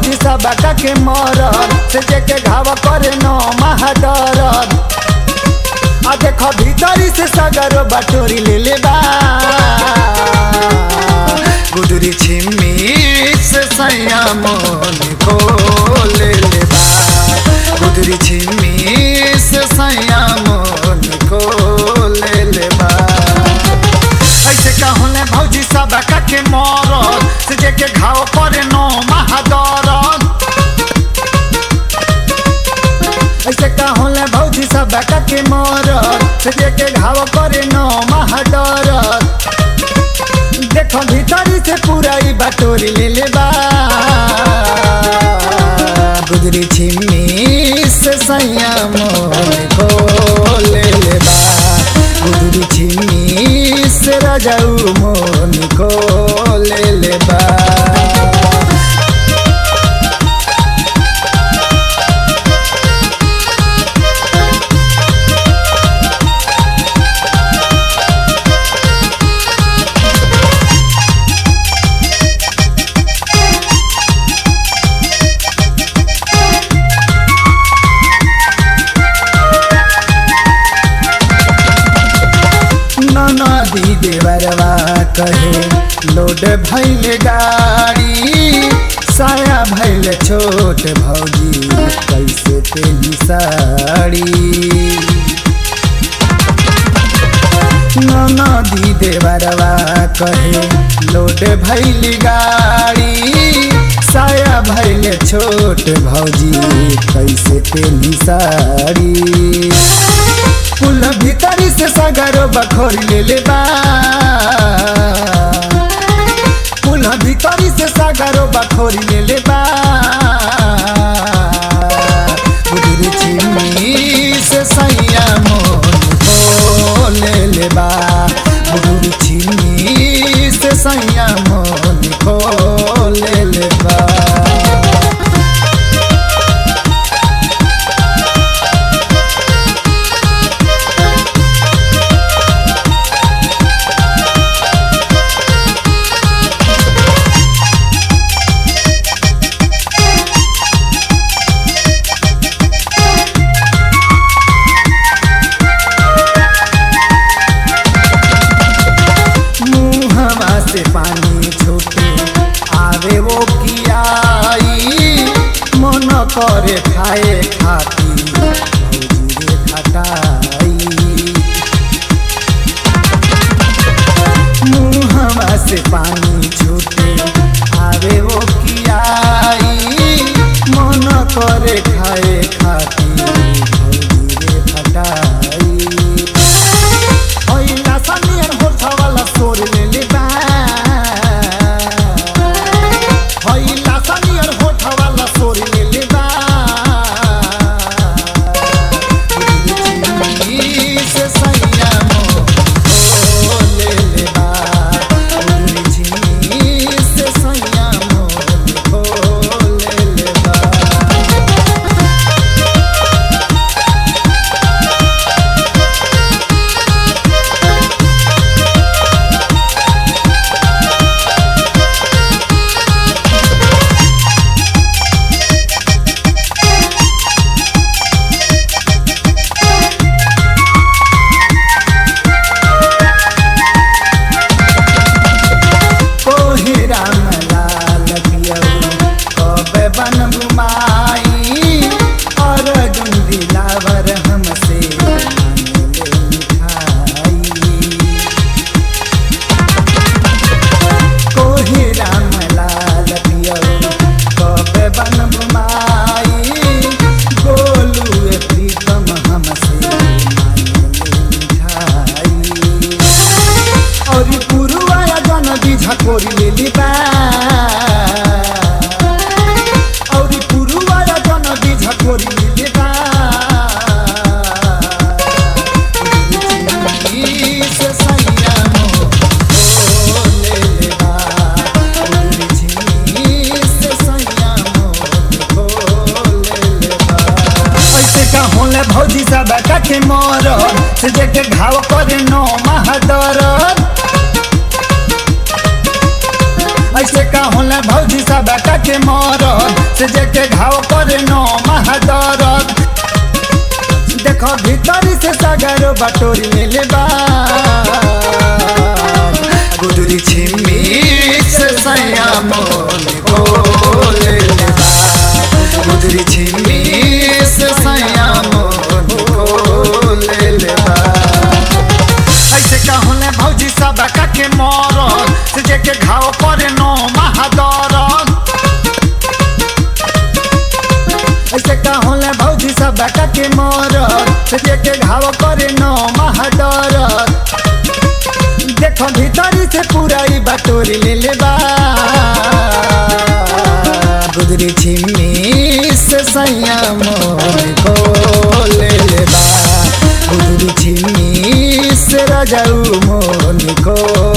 भौजी सब के मरद से जेके घाव करे न महादरद आ देख भीतरी से सगर बटोरी ले बा गुदरी छिमी से सैया मन को ले बा गुदरी छिमी से सैया मन को ले बा ऐसे कहले भौजी सब के मरद से जेके घाव करे न महादरद ऐसे कहले भौजी सब के मरद से जेके घाव करे न महादरद देख भीतरी से पूरा ही बटोरी ले बा गुदरी छिमी से सैया मन को ले बा गुदरी छिमी से राजाऊ मन को ले बा नदी देवरवा कहे लोड भैल गाड़ी साया भैल छोट भौजी कैसे तेली साड़ी नदी देवरवा कहे लोड भैल गाड़ी साया भैल छोट भौजी कैसे तेली साड़ी कुल भीतरी से सगरो बखोरी ले बा कुल भीतरी से सगरो बखोरी ले बा गुदरी छिमी से सैया मन को ले बा गुदरी छिमी से सैया मन को ले बा से पानी छूटे आवे वो कियाई मन करे खाए खाती भौजी रे खटाई मुँहवा से पानी छूटे आवे वो कियाई मन करे खाए खाती भौजी रे खटाई ओइला सनियर होठा वाला सोर ले बा भौजी सब के मरद से जेके घाव करे न महादरद ऐसे का होला भौजी सब के मरद से जेके घाव करे नो महादरद देखो भीतरी से सागर बटोरी ले ले बा गुदरी छिमी से सैया मोन को ले ले बा गुदरी छिमी से सैया मोन को ले ले बा ऐसे का होला भौजी सब के मरद से जेके घाव करे नो महादरद ऐसे का होला भौजी सब के मरद से जेके घाव करे नो महादरद देखो भीतरी से पूरा ही बटोरी ले ले बा गुदरी छिमी से सैया मोन को ले ले बा गुदरी छिमी से राजाऊ मोन को